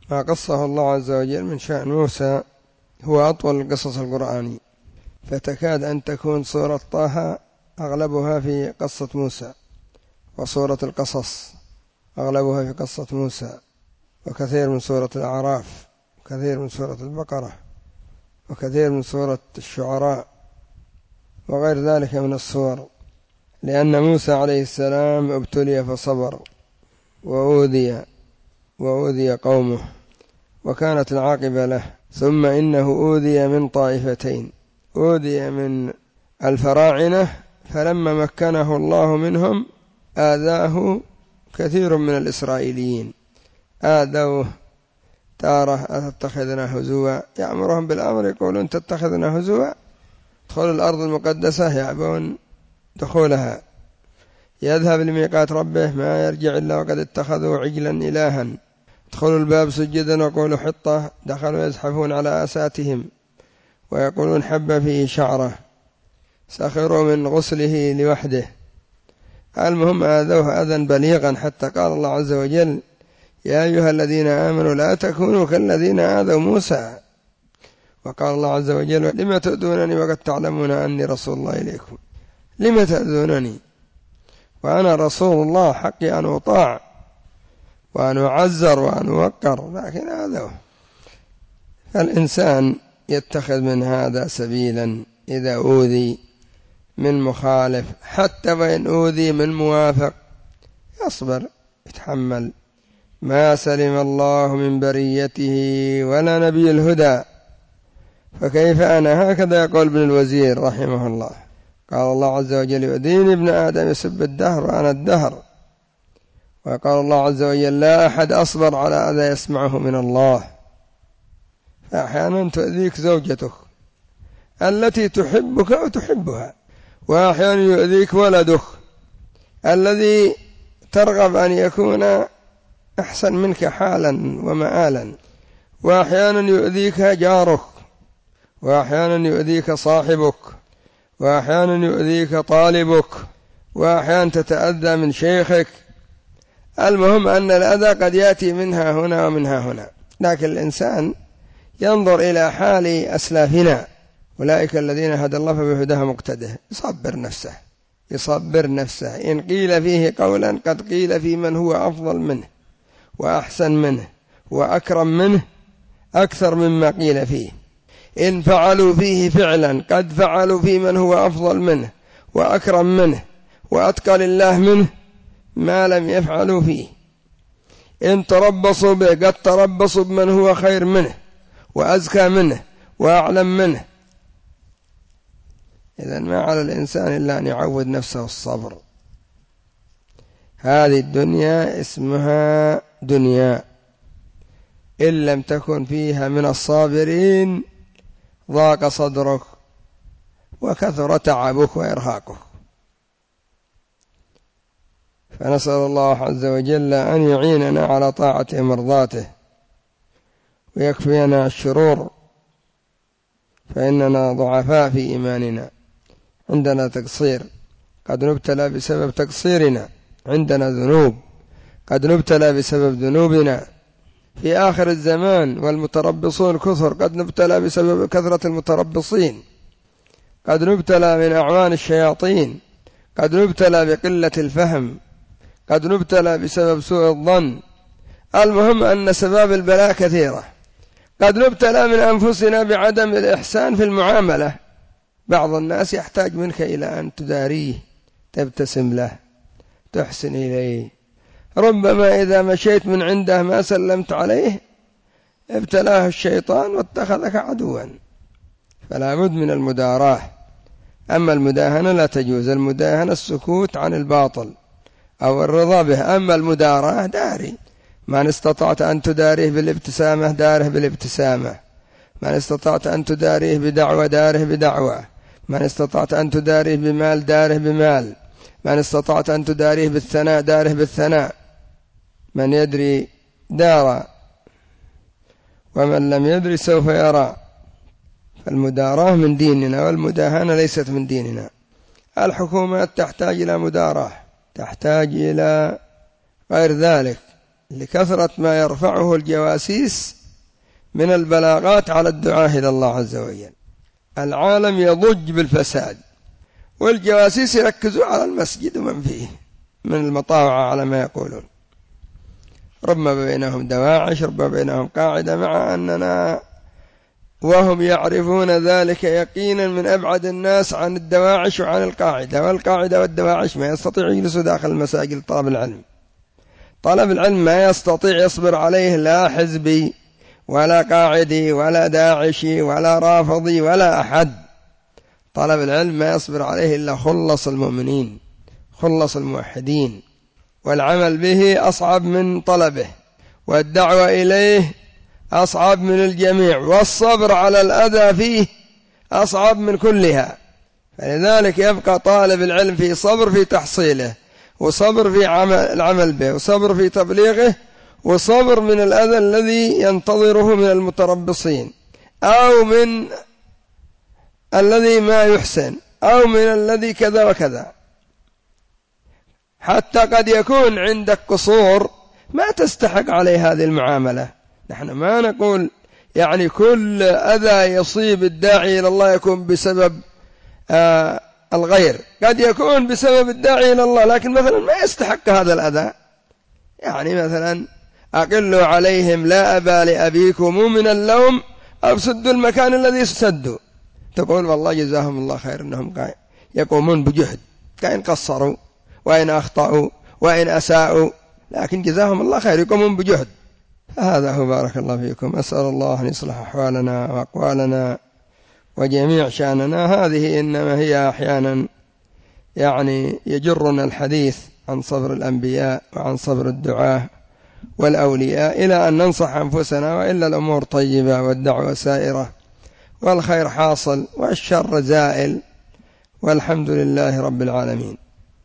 ما قصه الله عز وجل من شأن موسى هو أطول القصص القرآني، فتكاد أن تكون سورة طه أغلبها في قصة موسى، وسورة القصص أغلبها في قصة موسى، وكثير من سورة الأعراف، وكثير من سورة البقرة، وكثير من سورة الشعراء، وغير ذلك من السور، لأن موسى عليه السلام ابتلي فصبر وأوذي قومه وكانت العاقبة له. ثم إنه أوذي من طائفتين، أوذي من الفراعنة فلما مكنه الله منهم آذاه كثير من الإسرائيليين، آذوه تارة أتتخذنا هزوا، يأمرهم بالأمر يقولون تتخذنا هزوا، ادخلوا الأرض المقدسة يعبون دخولها، يذهب لميقات ربه ما يرجع إلا وقد اتخذوا عجلا إلها، ادخلوا الباب سجدا وقولوا حطة، دخلوا يزحفون على آساتهم ويقولون حب فيه شعره، سخروا من غسله لوحده. المهم آذوه أذى بليغا حتى قال الله عز وجل يا أيها الذين آمنوا لا تكونوا كالذين آذوا موسى. وقال الله عز وجل لم تؤذونني وقد تعلمون أني رسول الله إليكم، لم تؤذونني وأنا رسول الله حقي أن أطاع وأن أعزر وأن أوقر، لكن آذوه. فالإنسان يتخذ من هذا سبيلا إذا أوذي من مخالف، حتى وإن أوذي من موافق يصبر يتحمل. ما سلم الله من بريته ولا نبي الهدى، فكيف أنا؟ هكذا يقول ابن الوزير رحمه الله. قال الله عز وجل يؤذيني ابن آدم يسب الدهر وأنا الدهر. وقال الله عز وجل لا أحد أصبر على أذى يسمعه من الله. فأحيانا تؤذيك زوجتك التي تحبك وتحبها، وأحيانا يؤذيك ولدك الذي ترغب أن يكون أحسن منك حالا ومآلا، وأحيانا يؤذيك جارك، وأحيانا يؤذيك صاحبك، وأحيانا يؤذيك طالبك، وأحيانا تتأذى من شيخك. المهم أن الأذى قد يأتي منها هنا ومنها هنا، لكن الإنسان ينظر إلى حال أسلافنا أولئك الذين هدى الله فبهداه مقتده، يصبر نفسه إن قيل فيه قولا قد قيل في من هو أفضل منه وأحسن منه وأكرم منه أكثر مما قيل فيه، إن فعلوا فيه فعلا قد فعلوا في من هو أفضل منه وأكرم منه وأتقى لله منه ما لم يفعلوا فيه، إن تربصوا به قد تربصوا بمن هو خير منه وأزكى منه وأعلم منه. إذن ما على الإنسان إلا أن يعود نفسه الصبر. هذه الدنيا اسمها دنيا، إن لم تكن فيها من الصابرين ضاق صدرك وكثر تعبك وإرهاقك. فنسأل الله عز وجل أن يعيننا على طاعة مرضاته ويكفينا الشرور، فإننا ضعفاء في إيماننا، عندنا تقصير، قد نبتلى بسبب تقصيرنا، عندنا ذنوب قد نبتلى بسبب ذنوبنا في آخر الزمان، والمتربصون كثر، قد نبتلى بسبب كثرة المتربصين، قد نبتلى من أعوان الشياطين، قد نبتلى بقلة الفهم، قد نبتلى بسبب سوء الظن. المهم أن سباب البلاء كثيرة. قد نبتلى من أنفسنا بعدم الإحسان في المعاملة، بعض الناس يحتاج منك إلى أن تداريه، تبتسم له، تحسن إليه. ربما إذا مشيت من عنده ما سلمت عليه ابتلاه الشيطان واتخذك عدوا، فلا بد من المداراة. أما المداهنة لا تجوز، المداهنة السكوت عن الباطل أو الرضا به، أما المداراة داري، من استطعت أن تداريه بالابتسامة داره بالابتسامة، من استطعت أن تداريه بدعوة داره بدعوة، من استطعت أن تداريه بمال داره بمال، من استطعت أن تداريه بالثناء داره بالثناء. من يدري دار ومن لم يدري سوف يرى. فالمداراة من ديننا والمداهنة ليست من ديننا. الحكومات تحتاج إلى مداراة، تحتاج إلى غير ذلك، لكثرة ما يرفعه الجواسيس من البلاغات على الدعاة إلى الله عز وجل. العالم يضج بالفساد، والجواسيس يركزوا على المسجد ومن فيه من المطاوعة على ما يقولون. ربما بينهم دواعش، ربما بينهم قاعدة، مع أننا وهم يعرفون ذلك يقينا من أبعد الناس عن الدواعش وعن القاعدة. والقاعدة والدواعش ما يستطيع يجلسوا داخل المساجد طلب العلم. طلب العلم ما يستطيع يصبر عليه لا حزبي ولا قاعدي ولا داعشي ولا رافضي ولا أحد. طلب العلم ما يصبر عليه إلا خلص المؤمنين، خلص الموحدين، والعمل به أصعب من طلبه، والدعوة إليه أصعب من الجميع، والصبر على الأذى فيه أصعب من كلها. فلذلك يبقى طالب العلم في صبر في تحصيله، وصبر في العمل به، وصبر في تبليغه، وصبر من الأذى الذي ينتظره من المتربصين، أو من الذي ما يحسن، أو من الذي كذا وكذا. حتى قد يكون عندك قصور ما تستحق عليه هذه المعاملة. نحن ما نقول يعني كل أذى يصيب الداعي إلى الله يكون بسبب الغير، قد يكون بسبب الداعي إلى الله، لكن مثلا ما يستحق هذا الأذى. يعني مثلا أقلوا عليهم لا أبا لأبيكم من اللوم أو سدوا المكان الذي سدوا. تقول والله جزاهم الله خير أنهم يقومون بجهد، كأن قصروا وإن أخطأوا وإن أساءوا، لكن جزاهم الله خير يقومون بجهد. فهذا هو، بارك الله فيكم. أسأل الله أن يصلح أحوالنا وأقوالنا وجميع شأننا. هذه إنما هي أحيانا يعني يجرنا الحديث عن صبر الأنبياء وعن صبر الدعاة والأولياء إلى أن ننصح أنفسنا، وإلا الأمور طيبة والدعوة سائرة والخير حاصل والشر زائل، والحمد لله رب العالمين.